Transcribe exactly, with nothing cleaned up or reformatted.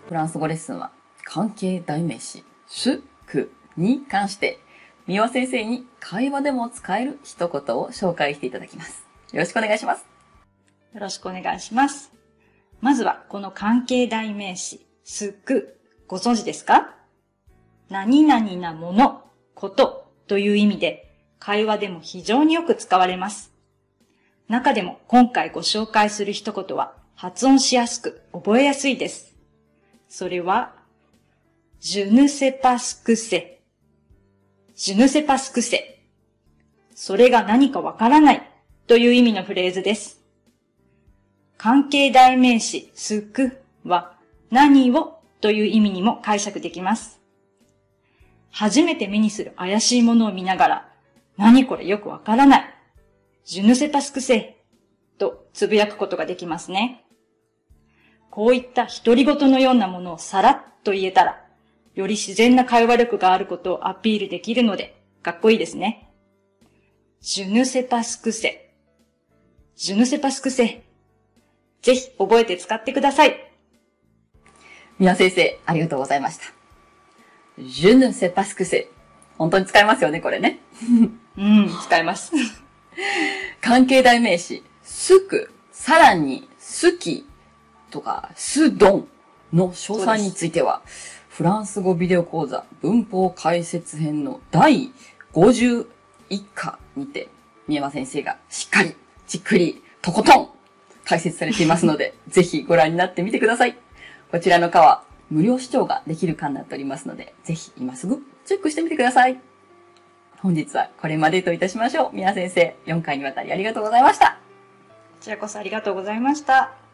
フランス語レッスンは関係代名詞、す、くに関して、三輪先生に会話でも使える一言を紹介していただきます。よろしくお願いします。 よろしくお願いします。まずはこの関係代名詞、す、く、ご存知ですか？何々なもの、ことという意味で、会話でも非常によく使われます。中でも今回ご紹介する一言は発音しやすく覚えやすいです。それは、je ne sais pas ce que c'est。je ne sais pas ce que c'est。それが何かわからないという意味のフレーズです。関係代名詞、すくは何をという意味にも解釈できます。初めて目にする怪しいものを見ながら、何これよくわからない。je ne sais pas ce que c'est とつぶやくことができますね。こういった独り言のようなものをさらっと言えたら、より自然な会話力があることをアピールできるので、かっこいいですね。je ne sais pas ce que c'est。je ne sais pas ce que c'est。ぜひ覚えて使ってください。 三輪先生、ありがとうございました。je ne sais pas ce que c'est。本当に使えますよね、これね。 うん、使えます。 関係代名詞、すく、さらに、好きとか、すどんの詳細については、フランス語ビデオ講座文法解説編のだいごじゅういっかにて、三山先生がしっかり、じっくり、とことん解説されていますので、ぜひご覧になってみてください。こちらの課は無料視聴ができる課になっておりますので、ぜひ今すぐチェックしてみてください。本日はこれまでといたしましょう。三輪先生、よんかいにわたりありがとうございました。 こちらこそありがとうございました。